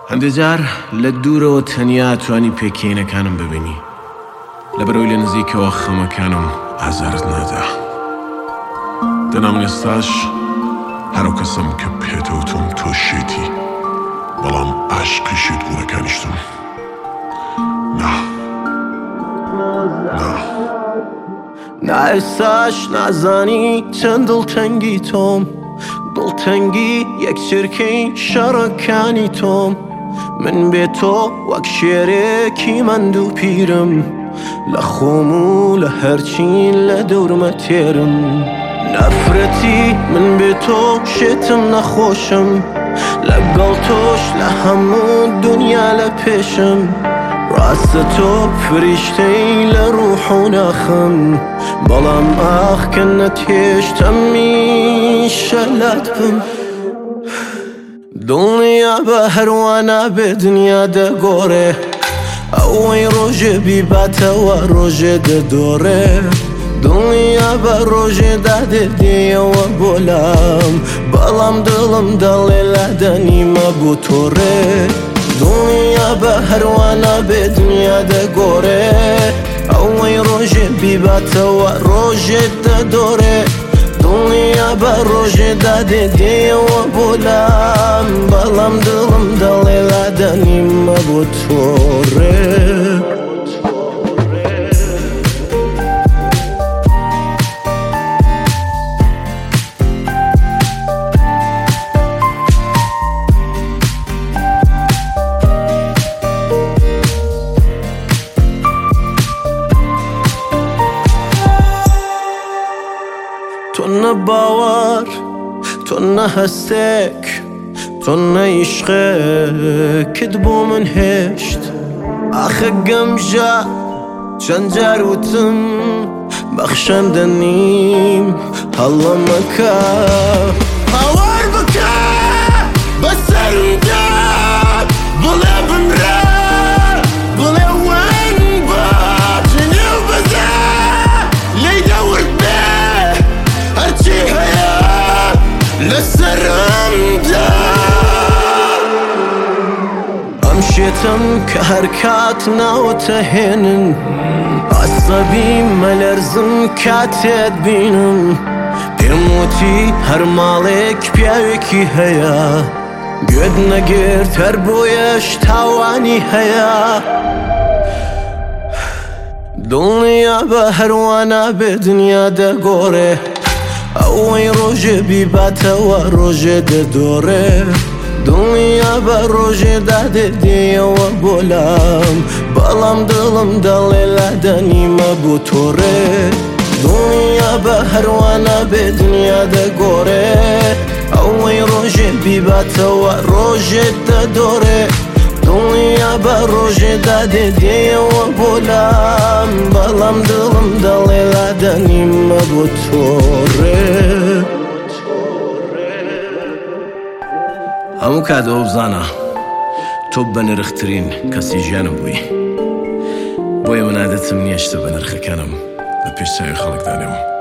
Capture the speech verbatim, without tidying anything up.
هەندێک جار لە دوورەوە تەنیا توانی پێکەینەکانم ببینی، لەبەرەوەی لە نزیکەوە خەمەکانم ئازارت نادا. دەنام ئێستاش هەرو کەسم کە پێتەوتم تۆشێتی، بەڵام ئاشکیشت گوڵەکانیشتم. نا نا نا ئێستاش نازانی چەند دڵتەنگی تۆم، دڵتەنگی یەک چرکەی شەڕەکانی تۆم. من بێ تۆ وەک شێرێکی مەند و پیرم، لە خۆم و لە هەرچین لە دەورمە تێرم. نەفرەتی من بێ تۆ شێتم نەخۆشم، لەگەڵ تۆش لە هەموو دنیا لە پێشم. ڕاستە تۆ فریشتەی لە ڕوح و ناخم، بەڵام ئاخ کە نەتێشتە میشە لات بم. دڵنیا بە هەروانە بێ دنیا دەگۆڕێ، ئەوەی ڕۆژێ بیباتەوە ڕۆژێ دەدۆڕێ. دڵنیا بە ڕۆژێ دادێدێەوە بۆ لام، بەڵام دڵم دەڵێ لادەنیمە بۆ تۆڕێ. دڵنیا بە هەروانە بێ دنیا دەگۆڕێ، ئەوەی ڕۆژێ بیباتەوە ڕۆژێ دەدۆڕێ. دڵنیا بە ڕۆژێ دادێدێەوە بۆ لام، بەڵام دڵم دەڵێ لادەنیمە بۆ تۆڕێ. تۆ نە باوەڕ، تۆ نە هەستێک، تۆ نە عیشقێکت بۆ من هێشت. ئاخە گەمژە چەند جار وتم بەخشەندە نیم، هەڵە مەکە هاوار بکە بەسەردا، بڵێ بمرە بڵێ وەن بە جنێو بەزە لێی دەورد بێ هەرچی هەیە لەسەرمدا. ئەم شێتم کە هەر کات ناوتە هێنن، ئەسەبی مەلەرزم کاتێت بینم. پێم وتی هەر ماڵێک پیاوێکی هەیە، گوێت نەگرت هەر بۆیەش تاوانی هەیە. دڵنیا بە هەروانە بێ دنیا دەگۆڕێ، ئەوەی ڕۆژێ بیباتەوە ڕۆژێ دەدۆڕێ. دڵنیا بە ڕۆژێ دادێدێەوە بۆ لام، بەڵام دڵم دەڵێ لادەنیمە بۆ تۆڕێ. دڵنیا بە هەروانە بێ دنیا دەگۆڕێ، ئەوەی ڕۆژێ بیباتەوە ڕۆژێ دەدۆڕێ. دڵنیا بە ڕۆژێ دادێدێەوە بۆ لام، بەڵام دڵم دەڵێ لادەنیمە بۆ تۆڕێ. هەموو کاتەوە بزانە تۆ بە نرخترین کەسی ژیانم بووی، بۆیە من عادەتم نییە شتە بە نرخەکانم بە پێش چاوی خەڵک دانێم.